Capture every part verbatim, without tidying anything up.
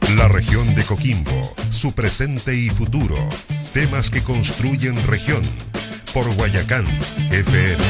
La región de Coquimbo, su presente y futuro. Temas que construyen región. Por Guayacán F M.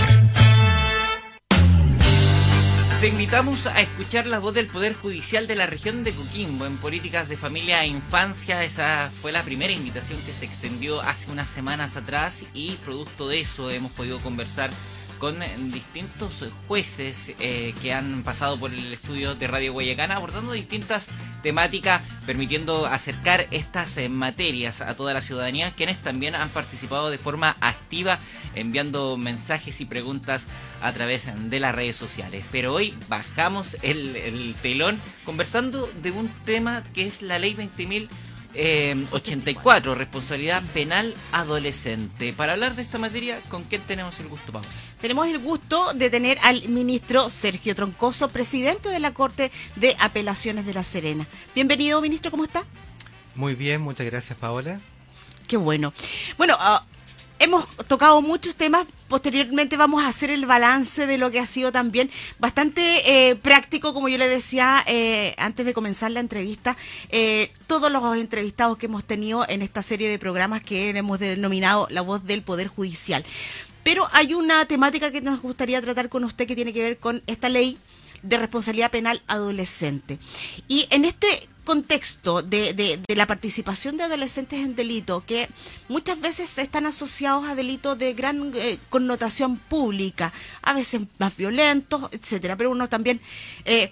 Te invitamos a escuchar la voz del Poder Judicial de la región de Coquimbo en políticas de familia e infancia. Esa fue la primera invitación que se extendió hace unas semanas atrás y producto de eso hemos podido conversar con distintos jueces eh, que han pasado por el estudio de Radio Guayacán abordando distintas temáticas, permitiendo acercar estas eh, materias a toda la ciudadanía, quienes también han participado de forma activa enviando mensajes y preguntas a través de las redes sociales. Pero hoy bajamos el, el telón conversando de un tema que es la ley veinte mil ochenta y cuatro, responsabilidad penal adolescente. Para hablar de esta materia, ¿con quién tenemos el gusto, Paula? Tenemos el gusto de tener al ministro Sergio Troncoso, presidente de la Corte de Apelaciones de La Serena. Bienvenido, ministro, ¿cómo está? Muy bien, muchas gracias, Paola. Qué bueno. Bueno, uh, hemos tocado muchos temas. Posteriormente vamos a hacer el balance de lo que ha sido también bastante eh, práctico, como yo le decía eh, antes de comenzar la entrevista. Eh, todos los entrevistados que hemos tenido en esta serie de programas que hemos denominado La Voz del Poder Judicial. Pero hay una temática que nos gustaría tratar con usted que tiene que ver con esta ley de responsabilidad penal adolescente. Y en este contexto de, de, de la participación de adolescentes en delito, que muchas veces están asociados a delitos de gran eh, connotación pública, a veces más violentos, etcétera, pero uno también eh,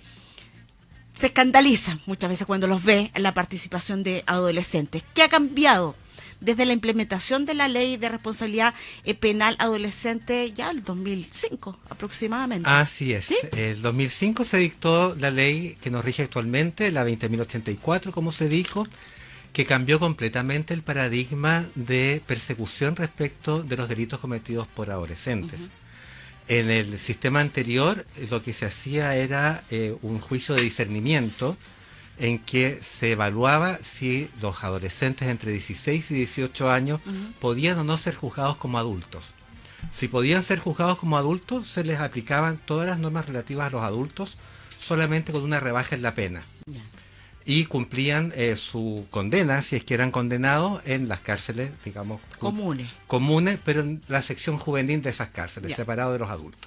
se escandaliza muchas veces cuando los ve en la participación de adolescentes. ¿Qué ha cambiado desde la implementación de la ley de responsabilidad eh, penal adolescente ya el dos mil cinco aproximadamente? Así es. ¿Sí? El dos mil cinco se dictó la ley que nos rige actualmente, la veinte mil ochenta y cuatro, como se dijo, que cambió completamente el paradigma de persecución respecto de los delitos cometidos por adolescentes. Uh-huh. En el sistema anterior lo que se hacía era eh, un juicio de discernimiento en que se evaluaba si los adolescentes entre dieciséis y dieciocho años uh-huh. podían o no ser juzgados como adultos. Si podían ser juzgados como adultos, se les aplicaban todas las normas relativas a los adultos, solamente con una rebaja en la pena. Yeah. Y cumplían eh, su condena, si es que eran condenados, en las cárceles, digamos, comunes, comunes pero en la sección juvenil de esas cárceles, yeah. separado de los adultos.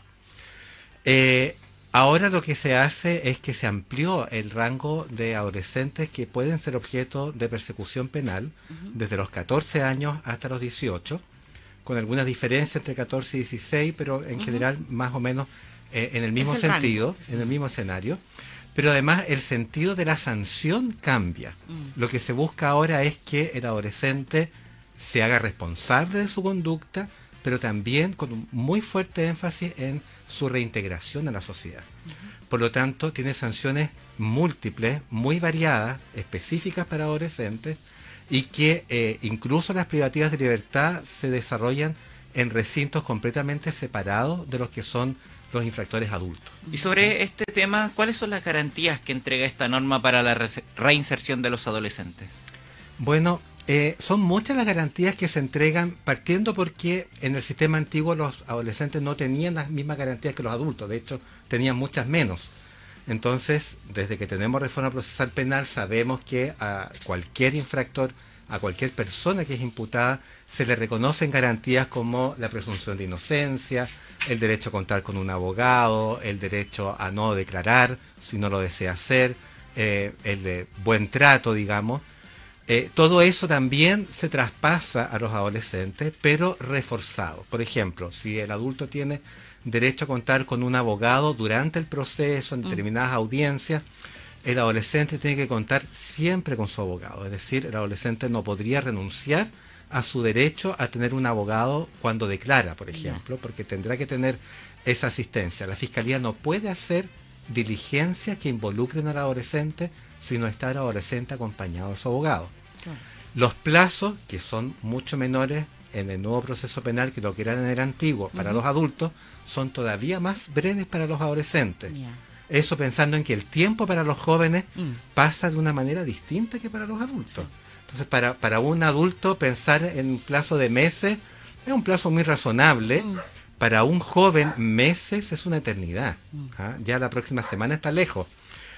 Eh, Ahora lo que se hace es que se amplió el rango de adolescentes que pueden ser objeto de persecución penal uh-huh. desde los catorce años hasta los dieciocho, con algunas diferencias entre catorce y dieciséis, pero en uh-huh. general más o menos eh, en el mismo el sentido, rango. en el mismo escenario. Pero además el sentido de la sanción cambia. Uh-huh. Lo que se busca ahora es que el adolescente se haga responsable de su conducta, pero también con un muy fuerte énfasis en su reintegración a la sociedad. Uh-huh. Por lo tanto, tiene sanciones múltiples, muy variadas, específicas para adolescentes, y que eh, incluso las privativas de libertad se desarrollan en recintos completamente separados de los que son los infractores adultos. Y sobre este tema, ¿cuáles son las garantías que entrega esta norma para la re- reinserción de los adolescentes? Bueno, Eh, son muchas las garantías que se entregan, partiendo porque en el sistema antiguo los adolescentes no tenían las mismas garantías que los adultos, de hecho tenían muchas menos. Entonces, desde que tenemos reforma procesal penal, sabemos que a cualquier infractor, a cualquier persona que es imputada, se le reconocen garantías como la presunción de inocencia, el derecho a contar con un abogado, el derecho a no declarar si no lo desea hacer, eh, el eh, buen trato, digamos. Eh, todo eso también se traspasa a los adolescentes, pero reforzado. Por ejemplo, si el adulto tiene derecho a contar con un abogado durante el proceso, en determinadas mm. audiencias, el adolescente tiene que contar siempre con su abogado. Es decir, el adolescente no podría renunciar a su derecho a tener un abogado cuando declara, por ejemplo, porque tendrá que tener esa asistencia. La Fiscalía no puede hacer diligencias que involucren al adolescente si no está el adolescente acompañado de su abogado. Claro. Los plazos, que son mucho menores en el nuevo proceso penal que lo que eran en el antiguo para uh-huh. los adultos, son todavía más breves para los adolescentes. Yeah. Eso pensando en que el tiempo para los jóvenes mm. pasa de una manera distinta que para los adultos. Sí. Entonces, para, para un adulto pensar en un plazo de meses es un plazo muy razonable. Mm. Para un joven, meses es una eternidad. Mm. ¿Ah? Ya la próxima semana está lejos.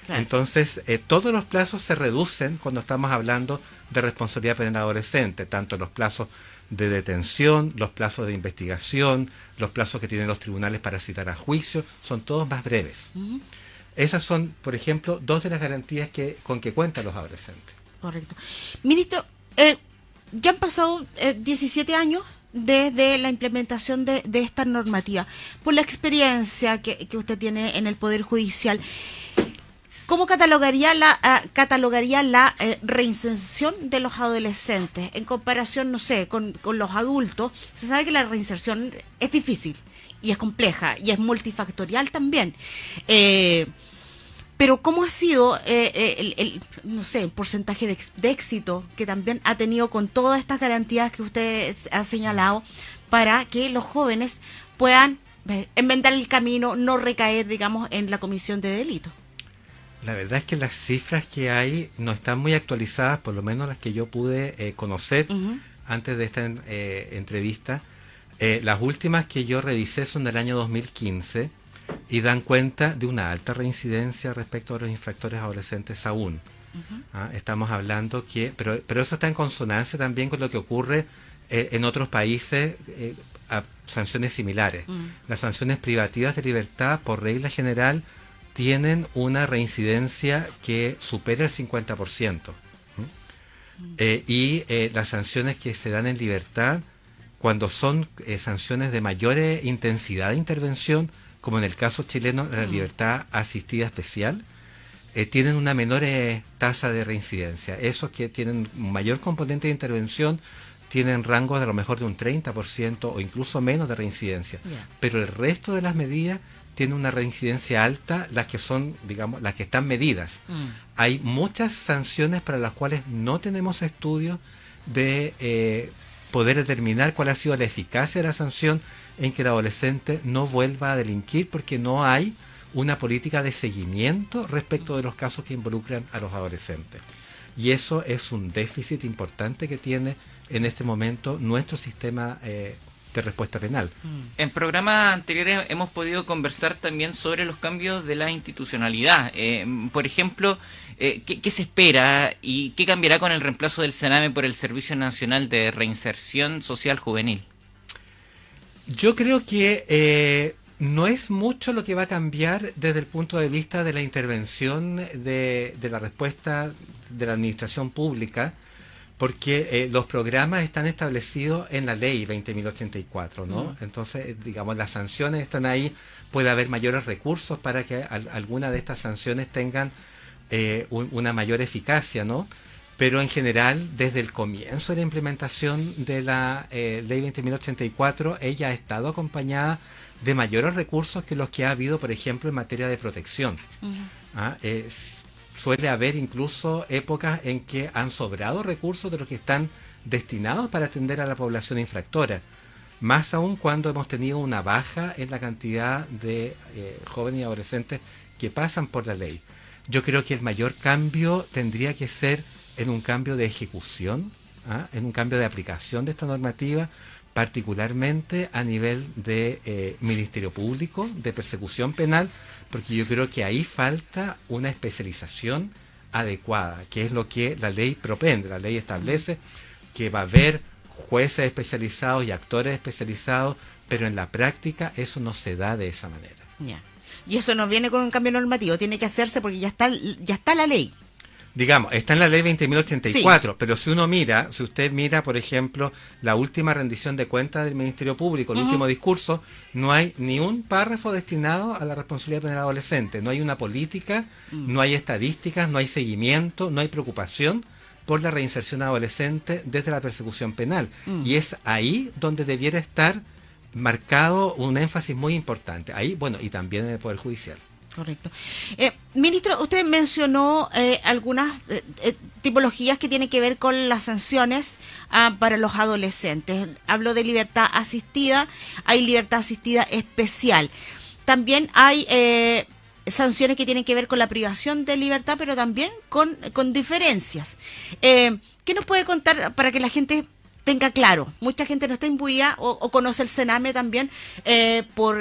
Claro. Entonces, eh, todos los plazos se reducen cuando estamos hablando de responsabilidad penal adolescente, tanto los plazos de detención, los plazos de investigación, los plazos que tienen los tribunales para citar a juicio, son todos más breves. Uh-huh. Esas son, por ejemplo, dos de las garantías que con que cuentan los adolescentes. Correcto. Ministro, eh, ya han pasado eh, diecisiete años desde la implementación de, de esta normativa. Por la experiencia que, que usted tiene en el Poder Judicial, ¿cómo catalogaría la uh, catalogaría la eh, reinserción de los adolescentes en comparación, no sé, con, con los adultos? Se sabe que la reinserción es difícil y es compleja y es multifactorial también. Eh, pero ¿cómo ha sido eh, el, el, no sé, el porcentaje de, de éxito que también ha tenido con todas estas garantías que usted ha señalado para que los jóvenes puedan eh, enmendar el camino, no recaer, digamos, en la comisión de delitos? La verdad es que las cifras que hay no están muy actualizadas, por lo menos las que yo pude eh, conocer uh-huh. antes de esta eh, entrevista. Eh, las últimas que yo revisé son del año dos mil quince y dan cuenta de una alta reincidencia respecto a los infractores adolescentes aún. Uh-huh. ¿Ah? Estamos hablando que, pero, pero eso está en consonancia también con lo que ocurre eh, en otros países eh, a sanciones similares. Uh-huh. Las sanciones privativas de libertad, por regla general, tienen una reincidencia que supera el cincuenta por ciento. ¿Mm? Mm. Eh, y eh, las sanciones que se dan en libertad, cuando son eh, sanciones de mayor eh, intensidad de intervención, como en el caso chileno de la mm. libertad asistida especial, eh, tienen una menor eh, tasa de reincidencia. Esos que tienen un mayor componente de intervención tienen rangos de a lo mejor de un treinta por ciento o incluso menos de reincidencia. Yeah. Pero el resto de las medidas tiene una reincidencia alta, las que son, digamos, las que están medidas. Mm. Hay muchas sanciones para las cuales no tenemos estudios de eh, poder determinar cuál ha sido la eficacia de la sanción en que el adolescente no vuelva a delinquir, porque no hay una política de seguimiento respecto de los casos que involucran a los adolescentes. Y eso es un déficit importante que tiene en este momento nuestro sistema eh, de respuesta penal. En programas anteriores hemos podido conversar también sobre los cambios de la institucionalidad. Eh, por ejemplo, eh, ¿qué, ¿qué se espera y qué cambiará con el reemplazo del Sename por el Servicio Nacional de Reinserción Social Juvenil? Yo creo que eh, no es mucho lo que va a cambiar desde el punto de vista de la intervención de, de la respuesta de la administración pública, porque eh, los programas están establecidos en la ley veinte mil ochenta y cuatro, ¿no? Mm. Entonces, digamos, las sanciones están ahí, puede haber mayores recursos para que al, alguna de estas sanciones tengan eh, un, una mayor eficacia, ¿no? Pero en general, desde el comienzo de la implementación de la eh, ley veinte mil ochenta y cuatro, ella ha estado acompañada de mayores recursos que los que ha habido, por ejemplo, en materia de protección. Mm. ¿Ah? Es, Suele haber incluso épocas en que han sobrado recursos de los que están destinados para atender a la población infractora. Más aún cuando hemos tenido una baja en la cantidad de eh, jóvenes y adolescentes que pasan por la ley. Yo creo que el mayor cambio tendría que ser en un cambio de ejecución, ¿ah? en un cambio de aplicación de esta normativa, particularmente a nivel de eh, Ministerio Público, de persecución penal, porque yo creo que ahí falta una especialización adecuada, que es lo que la ley propende. La ley establece que va a haber jueces especializados y actores especializados, pero en la práctica eso no se da de esa manera. Yeah. Y eso no viene con un cambio normativo, tiene que hacerse porque ya está, ya está la ley. Digamos, está en la ley veinte mil ochenta y cuatro, sí. Pero si uno mira, si usted mira, por ejemplo, la última rendición de cuentas del Ministerio Público, el uh-huh. último discurso, no hay ni un párrafo destinado a la responsabilidad penal adolescente. No hay una política, uh-huh. no hay estadísticas, no hay seguimiento, no hay preocupación por la reinserción adolescente desde la persecución penal. Uh-huh. Y es ahí donde debiera estar marcado un énfasis muy importante. Ahí, bueno, y también en el Poder Judicial. Correcto. Eh, ministro, usted mencionó eh, algunas eh, eh, tipologías que tienen que ver con las sanciones ah, para los adolescentes. Hablo de libertad asistida, hay libertad asistida especial. También hay eh, sanciones que tienen que ver con la privación de libertad, pero también con, con diferencias. Eh, ¿Qué nos puede contar para que la gente tenga claro? Mucha gente no está imbuida o, o conoce el Sename también eh, por...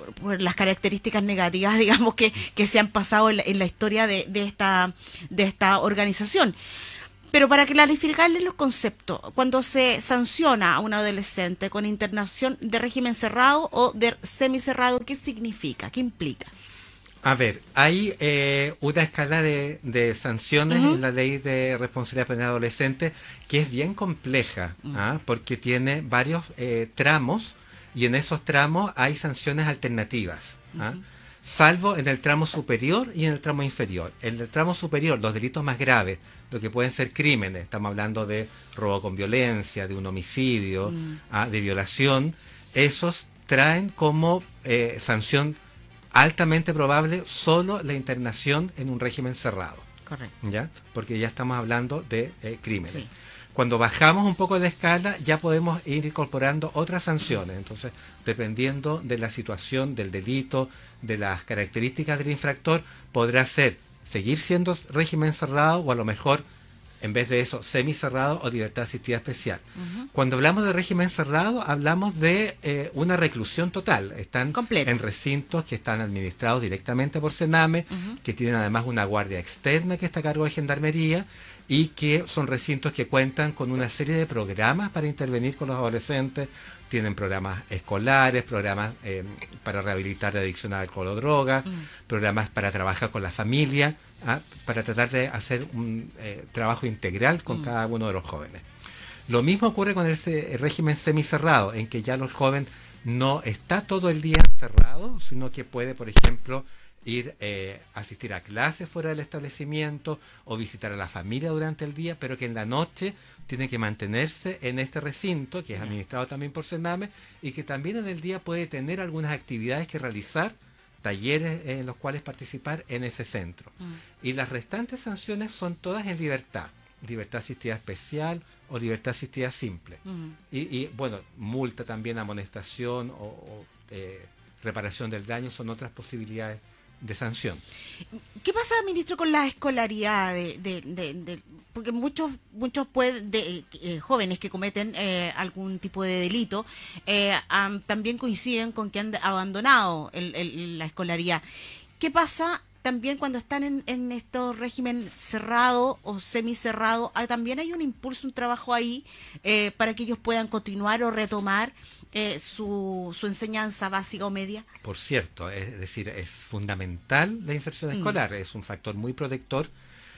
por, por las características negativas, digamos, que, que se han pasado en la, en la historia de, de, esta, de esta organización. Pero para clarificarles los conceptos, cuando se sanciona a un adolescente con internación de régimen cerrado o de semicerrado, ¿qué significa? ¿Qué implica? A ver, hay eh, una escala de, de sanciones uh-huh. en la ley de responsabilidad penal adolescente que es bien compleja, uh-huh. ¿ah? porque tiene varios eh, tramos y en esos tramos hay sanciones alternativas, ¿ah? uh-huh. salvo en el tramo superior y en el tramo inferior. En el tramo superior, los delitos más graves, lo que pueden ser crímenes, estamos hablando de robo con violencia, de un homicidio, uh-huh. ¿ah? de violación, esos traen como eh, sanción altamente probable solo la internación en un régimen cerrado. Correcto. ¿Ya? Porque ya estamos hablando de eh, crímenes. Sí. Cuando bajamos un poco de escala, ya podemos ir incorporando otras sanciones. Entonces, dependiendo de la situación, del delito, de las características del infractor, podrá ser seguir siendo régimen cerrado o a lo mejor, en vez de eso, semicerrado o libertad asistida especial. Uh-huh. Cuando hablamos de régimen cerrado, hablamos de eh, una reclusión total. Están Completo. en recintos que están administrados directamente por Sename, uh-huh. que tienen además una guardia externa que está a cargo de Gendarmería y que son recintos que cuentan con una serie de programas para intervenir con los adolescentes. Tienen programas escolares, programas eh, para rehabilitar de adicción a alcohol o droga, uh-huh. programas para trabajar con la familia, ¿ah? para tratar de hacer un eh, trabajo integral con mm. cada uno de los jóvenes. Lo mismo ocurre con el, el régimen semicerrado, en que ya el joven no está todo el día cerrado, sino que puede, por ejemplo, ir eh, asistir a clases fuera del establecimiento o visitar a la familia durante el día, pero que en la noche tiene que mantenerse en este recinto, que es administrado también por Sename, y que también en el día puede tener algunas actividades que realizar, talleres en los cuales participar en ese centro. Mm. Y las restantes sanciones son todas en libertad, libertad asistida especial o libertad asistida simple. Mm. Y, y bueno, multa también, amonestación o, o eh, reparación del daño son otras posibilidades de sanción. ¿Qué pasa, ministro, con la escolaridad de, de, de, de porque muchos muchos pueden, de, eh, jóvenes que cometen eh, algún tipo de delito eh, um, también coinciden con que han abandonado el, el, la escolaridad? ¿Qué pasa también cuando están en, en estos régimen cerrado o semicerrado? Ah, también hay un impulso, un trabajo ahí eh, para que ellos puedan continuar o retomar Eh, su, su enseñanza básica o media. Por cierto, es decir, es fundamental la inserción mm. escolar, es un factor muy protector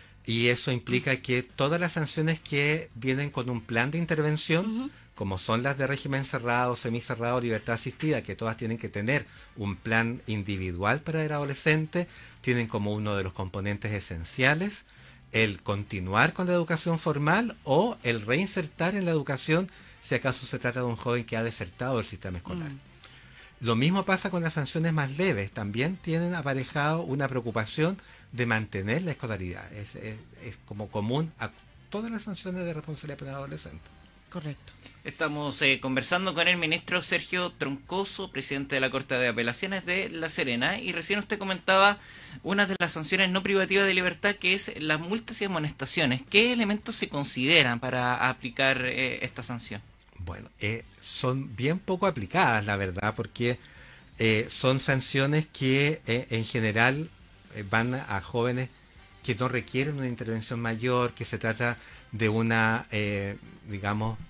y eso implica mm. que todas las sanciones que vienen con un plan de intervención, uh-huh. como son las de régimen cerrado, semicerrado, libertad asistida, que todas tienen que tener un plan individual para el adolescente, tienen como uno de los componentes esenciales el continuar con la educación formal o el reinsertar en la educación si acaso se trata de un joven que ha desertado del sistema escolar. Mm. Lo mismo pasa con las sanciones más leves, también tienen aparejado una preocupación de mantener la escolaridad. Es, es, es como común a todas las sanciones de responsabilidad penal adolescente. Correcto. Estamos eh, conversando con el ministro Sergio Troncoso, presidente de la Corte de Apelaciones de La Serena, y recién usted comentaba una de las sanciones no privativas de libertad, que es las multas y amonestaciones. ¿Qué elementos se consideran para aplicar eh, esta sanción? Bueno, eh, son bien poco aplicadas, la verdad, porque eh, son sanciones que eh, en general eh, van a jóvenes que no requieren una intervención mayor, que se trata de una, eh, digamos,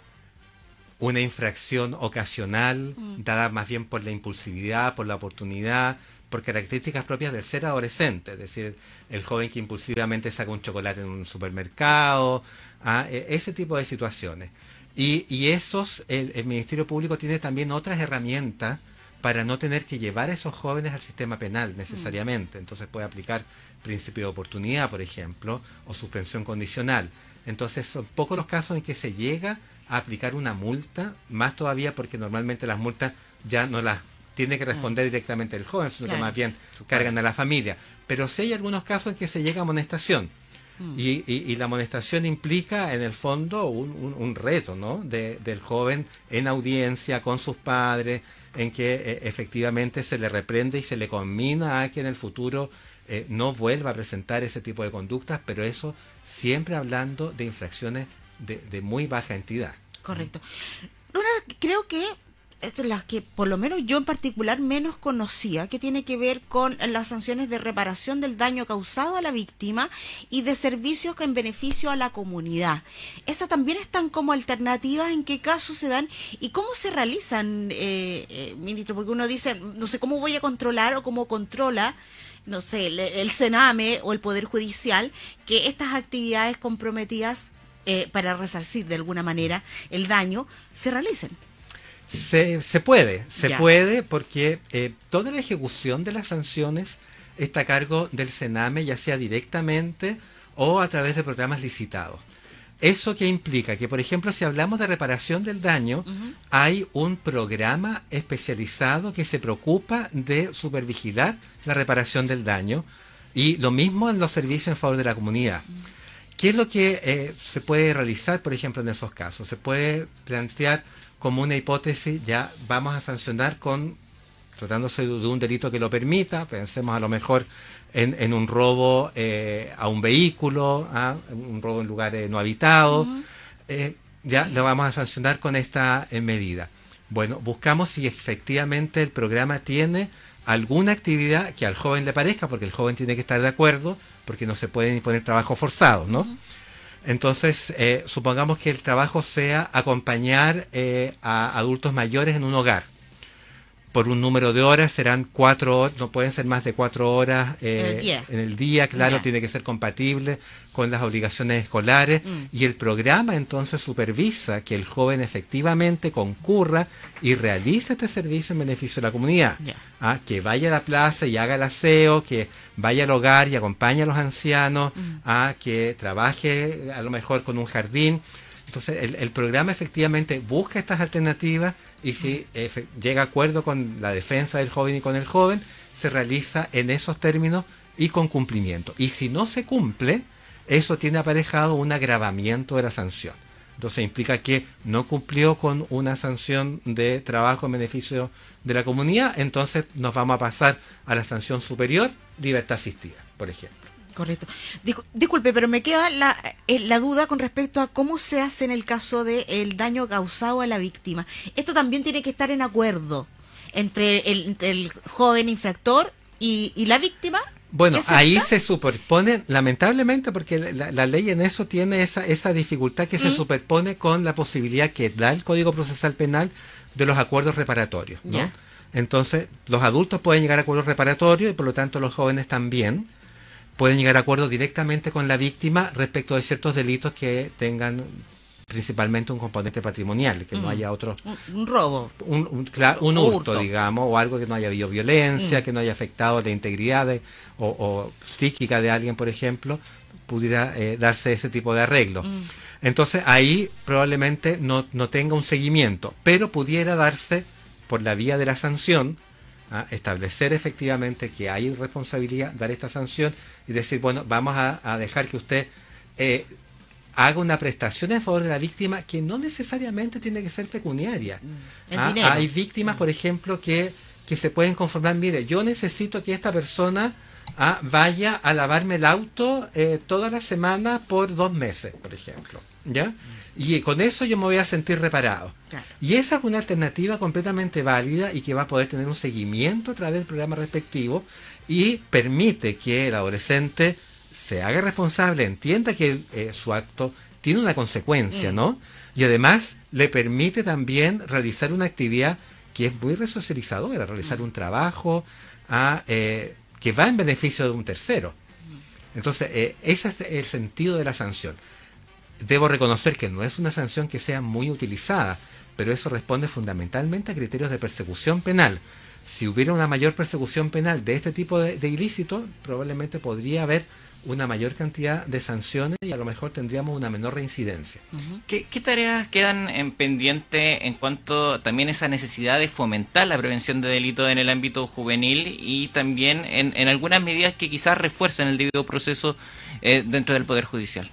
una infracción ocasional, mm. dada más bien por la impulsividad, por la oportunidad, por características propias del ser adolescente, es decir, el joven que impulsivamente saca un chocolate en un supermercado, ¿ah? ese tipo de situaciones. Y, y esos, el, el Ministerio Público tiene también otras herramientas para no tener que llevar a esos jóvenes al sistema penal necesariamente. Entonces puede aplicar principio de oportunidad, por ejemplo, o suspensión condicional. Entonces son pocos los casos en que se llega a aplicar una multa, más todavía porque normalmente las multas ya no las tiene que responder directamente el joven, sino claro. que más bien cargan a la familia. Pero sí hay algunos casos en que se llega a amonestación. Y, y, y la amonestación implica, en el fondo, un, un, un reto, ¿no? De, del joven en audiencia con sus padres, en que eh, efectivamente se le reprende y se le conmina a que en el futuro eh, no vuelva a presentar ese tipo de conductas, pero eso siempre hablando de infracciones de, de muy baja entidad. Correcto. Luna, creo que esto es las que por lo menos yo en particular menos conocía, que tiene que ver con las sanciones de reparación del daño causado a la víctima y de servicios en beneficio a la comunidad. ¿Esas también están como alternativas? ¿En qué casos se dan? ¿Y cómo se realizan, eh, eh, ministro? Porque uno dice, no sé, ¿cómo voy a controlar o cómo controla, no sé, el, el Sename o el Poder Judicial, que estas actividades comprometidas eh, para resarcir de alguna manera el daño se realicen? Se, se puede, se Ya. puede porque eh, toda la ejecución de las sanciones está a cargo del Sename, ya sea directamente o a través de programas licitados. ¿Eso qué implica? Que, por ejemplo, si hablamos de reparación del daño, uh-huh. hay un programa especializado que se preocupa de supervigilar la reparación del daño, y lo mismo en los servicios en favor de la comunidad. Uh-huh. ¿Qué es lo que eh, se puede realizar, por ejemplo, en esos casos? Se puede plantear como una hipótesis, ya vamos a sancionar con, tratándose de un delito que lo permita, pensemos a lo mejor en, en un robo eh, a un vehículo, ¿ah? un robo en lugares no habitados, uh-huh. eh, ya lo vamos a sancionar con esta eh, medida. Bueno, buscamos si efectivamente el programa tiene alguna actividad que al joven le parezca, porque el joven tiene que estar de acuerdo, porque no se puede imponer trabajo forzado, ¿no? Uh-huh. Entonces, eh, supongamos que el trabajo sea acompañar eh, a adultos mayores en un hogar. Por un número de horas serán cuatro horas, no pueden ser más de cuatro horas eh, el día. en el día, claro, yeah. tiene que ser compatible con las obligaciones escolares, mm. y el programa entonces supervisa que el joven efectivamente concurra y realice este servicio en beneficio de la comunidad. Yeah. ¿Ah? Que vaya a la plaza y haga el aseo, que vaya al hogar y acompañe a los ancianos, mm. ¿ah? Que trabaje a lo mejor con un jardín. Entonces, el, el programa efectivamente busca estas alternativas, y si eh, llega a acuerdo con la defensa del joven y con el joven, se realiza en esos términos y con cumplimiento. Y si no se cumple, eso tiene aparejado un agravamiento de la sanción. Entonces, implica que no cumplió con una sanción de trabajo en beneficio de la comunidad, entonces nos vamos a pasar a la sanción superior, libertad asistida, por ejemplo. Correcto. Discul- disculpe, pero me queda la, eh, la duda con respecto a cómo se hace en el caso del daño causado a la víctima. Esto también tiene que estar en acuerdo entre el, entre el joven infractor y, y la víctima. Bueno, ahí se superpone, lamentablemente, porque la, la ley en eso tiene esa, esa dificultad que ¿Mm? se superpone con la posibilidad que da el Código Procesal Penal de los acuerdos reparatorios, ¿no? ¿Ya? Entonces, los adultos pueden llegar a acuerdos reparatorios y por lo tanto los jóvenes también pueden llegar a acuerdos directamente con la víctima respecto de ciertos delitos que tengan principalmente un componente patrimonial, que mm. no haya otro... Un, un robo. Un, un, claro, un hurto, hurto, digamos, o algo que no haya habido violencia, mm. que no haya afectado la integridad de, o, o psíquica de alguien, por ejemplo, pudiera eh, darse ese tipo de arreglo. Mm. Entonces, ahí probablemente no, no tenga un seguimiento, pero pudiera darse por la vía de la sanción, ¿ah? Establecer efectivamente que hay responsabilidad, dar esta sanción y decir, bueno, vamos a, a dejar que usted eh, haga una prestación en favor de la víctima que no necesariamente tiene que ser pecuniaria. ¿Ah? Hay víctimas, por ejemplo, que, que se pueden conformar, mire, yo necesito que esta persona ¿ah? vaya a lavarme el auto eh, toda la semana por dos meses, por ejemplo, ¿ya? Y con eso yo me voy a sentir reparado. Claro. Y esa es una alternativa completamente válida y que va a poder tener un seguimiento a través del programa respectivo y permite que el adolescente se haga responsable, entienda que eh, su acto tiene una consecuencia, mm. ¿no? Y además le permite también realizar una actividad que es muy resocializadora, realizar mm. un trabajo a, eh, que va en beneficio de un tercero. Mm. Entonces, eh, ese es el sentido de la sanción. Debo reconocer que no es una sanción que sea muy utilizada, pero eso responde fundamentalmente a criterios de persecución penal. Si hubiera una mayor persecución penal de este tipo de, de ilícitos, probablemente podría haber una mayor cantidad de sanciones y a lo mejor tendríamos una menor reincidencia. Uh-huh. ¿Qué, ¿Qué tareas quedan en pendiente en cuanto también a esa necesidad de fomentar la prevención de delitos en el ámbito juvenil y también en, en algunas medidas que quizás refuercen el debido proceso eh, dentro del Poder Judicial?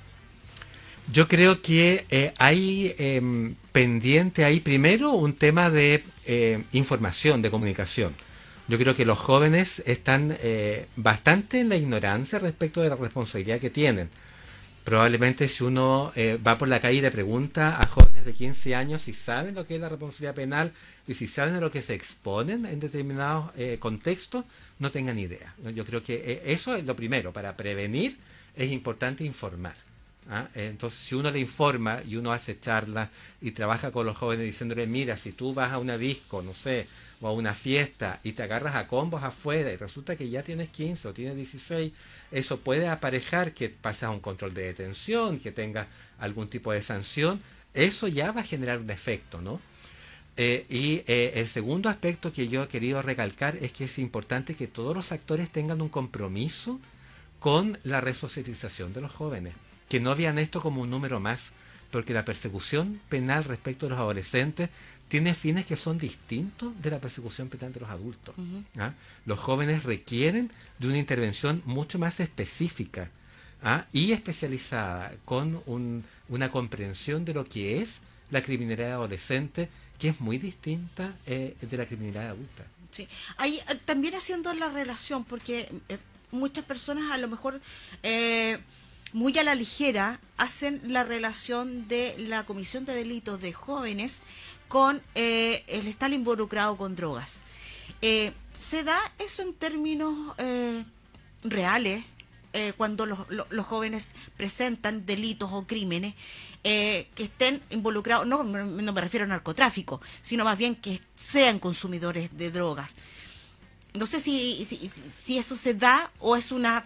Yo creo que eh, hay eh, pendiente ahí primero un tema de eh, información, de comunicación. Yo creo que los jóvenes están eh, bastante en la ignorancia respecto de la responsabilidad que tienen. Probablemente si uno eh, va por la calle y le pregunta a jóvenes de quince años si saben lo que es la responsabilidad penal y si saben a lo que se exponen en determinados eh, contextos, no tengan idea. Yo creo que eh, eso es lo primero. Para prevenir es importante informar. ¿ah? Entonces, si uno le informa y uno hace charlas y trabaja con los jóvenes diciéndole, mira, si tú vas a una disco, no sé, o a una fiesta y te agarras a combos afuera y resulta que ya tienes quince o tienes dieciséis, eso puede aparejar que pases a un control de detención, que tengas algún tipo de sanción, eso ya va a generar un efecto, ¿no? Eh, y eh, el segundo aspecto que yo he querido recalcar es que es importante que todos los actores tengan un compromiso con la resocialización de los jóvenes, que no vean esto como un número más, porque la persecución penal respecto a los adolescentes tiene fines que son distintos de la persecución penal de los adultos. Uh-huh. ¿ah? Los jóvenes requieren de una intervención mucho más específica ¿ah? y especializada, con un, una comprensión de lo que es la criminalidad adolescente, que es muy distinta eh, de la criminalidad adulta. Sí, ahí eh, también haciendo la relación, porque eh, muchas personas a lo mejor... Eh, muy a la ligera hacen la relación de la comisión de delitos de jóvenes con eh, el estar involucrado con drogas. Eh, ¿Se da eso en términos eh, reales eh, cuando los, los, los jóvenes presentan delitos o crímenes eh, que estén involucrados? No, no me refiero a narcotráfico, sino más bien que sean consumidores de drogas. No sé si, si, si eso se da o es una...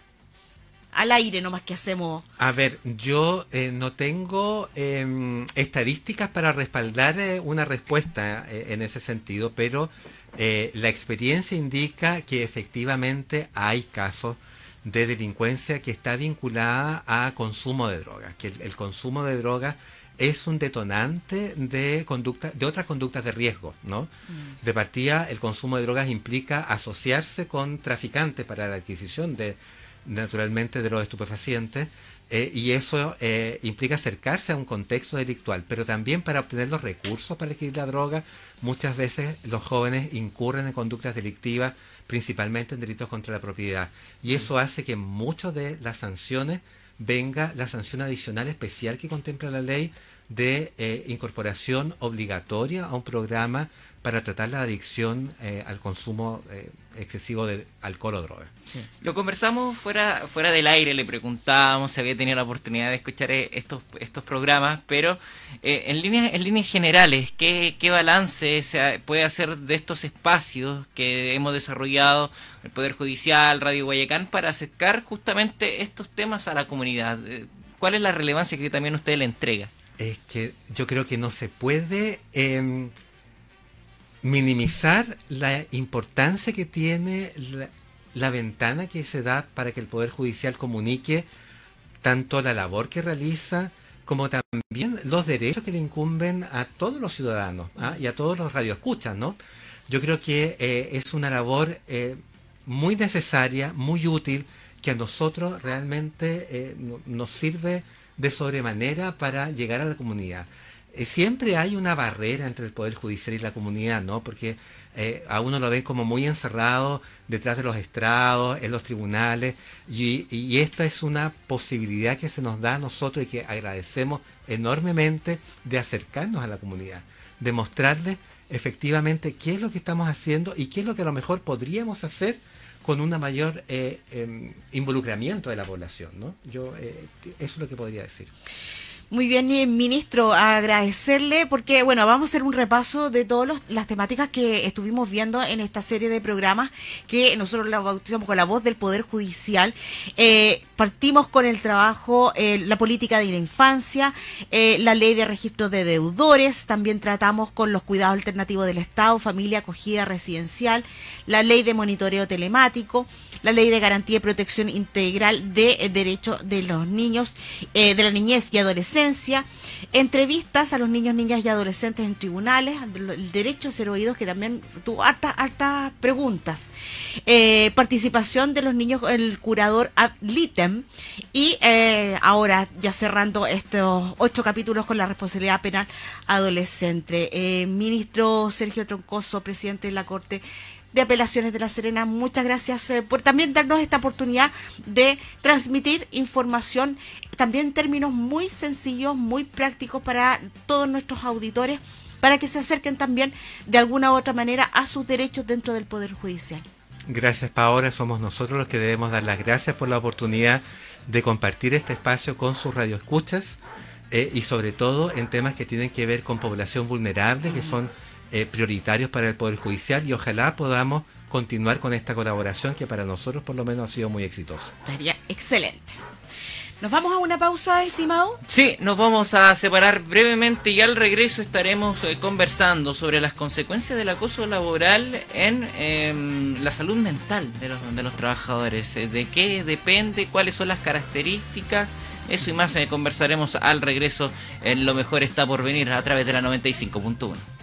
al aire nomás que hacemos. A ver, yo eh, no tengo eh, estadísticas para respaldar eh, una respuesta eh, en ese sentido, pero eh, la experiencia indica que efectivamente hay casos de delincuencia que está vinculada a consumo de drogas, que el, el consumo de drogas es un detonante de conducta, de otras conductas de riesgo, ¿no? Mm. De partida, el consumo de drogas implica asociarse con traficantes para la adquisición de naturalmente de los estupefacientes eh, y eso eh, implica acercarse a un contexto delictual, pero también para obtener los recursos para adquirir la droga, muchas veces los jóvenes incurren en conductas delictivas, principalmente en delitos contra la propiedad, y eso hace que muchas de las sanciones venga la sanción adicional especial que contempla la ley de eh, incorporación obligatoria a un programa para tratar la adicción eh, al consumo eh, excesivo de alcohol o droga. Sí. Lo conversamos fuera fuera del aire, le preguntábamos si había tenido la oportunidad de escuchar estos estos programas, pero eh, en líneas en líneas generales, ¿qué, qué balance se puede hacer de estos espacios que hemos desarrollado el Poder Judicial, Radio Guayacán, para acercar justamente estos temas a la comunidad? ¿Cuál es la relevancia que también usted le entrega? Es que yo creo que no se puede eh, minimizar la importancia que tiene la, la ventana que se da para que el Poder Judicial comunique tanto la labor que realiza como también los derechos que le incumben a todos los ciudadanos ¿ah? y a todos los radioescuchas, ¿no? Yo creo que eh, es una labor eh, muy necesaria, muy útil, que a nosotros realmente eh, no, nos sirve de sobremanera para llegar a la comunidad. Eh, siempre hay una barrera entre el Poder Judicial y la comunidad, ¿no? Porque eh, a uno lo ven como muy encerrado detrás de los estrados, en los tribunales, y, y esta es una posibilidad que se nos da a nosotros y que agradecemos enormemente, de acercarnos a la comunidad, de mostrarles efectivamente qué es lo que estamos haciendo y qué es lo que a lo mejor podríamos hacer con un mayor eh, eh, involucramiento de la población, ¿no? Yo eh, eso es lo que podría decir. Muy bien, ministro, agradecerle porque, bueno, vamos a hacer un repaso de todas las temáticas que estuvimos viendo en esta serie de programas que nosotros la bautizamos con la voz del Poder Judicial. Eh, partimos con el trabajo, eh, la política de la infancia, eh, la ley de registro de deudores, también tratamos con los cuidados alternativos del Estado, familia, acogida residencial, la ley de monitoreo telemático, la ley de garantía y protección integral de eh, derechos de los niños, eh, de la niñez y adolescencia, entrevistas a los niños, niñas y adolescentes en tribunales, el derecho a ser oídos, que también tuvo hartas hartas preguntas, eh, participación de los niños, el curador ad litem, y eh, ahora ya cerrando estos ocho capítulos con la responsabilidad penal adolescente. Eh, ministro Sergio Troncoso, presidente de la Corte, de Apelaciones de La Serena. Muchas gracias eh, por también darnos esta oportunidad de transmitir información, también en términos muy sencillos, muy prácticos para todos nuestros auditores, para que se acerquen también de alguna u otra manera a sus derechos dentro del Poder Judicial. Gracias, Paola. Somos nosotros los que debemos dar las gracias por la oportunidad de compartir este espacio con sus radioescuchas eh, y sobre todo en temas que tienen que ver con población vulnerable, que son eh, prioritarios para el Poder Judicial, y ojalá podamos continuar con esta colaboración que para nosotros por lo menos ha sido muy exitosa. Estaría excelente. ¿Nos vamos a una pausa, estimado? Sí, nos vamos a separar brevemente y al regreso estaremos eh, conversando sobre las consecuencias del acoso laboral en eh, la salud mental de los, de los trabajadores. Eh, de qué depende, cuáles son las características, eso y más eh, conversaremos al regreso en Lo Mejor Está Por Venir a través de la noventa y cinco punto uno.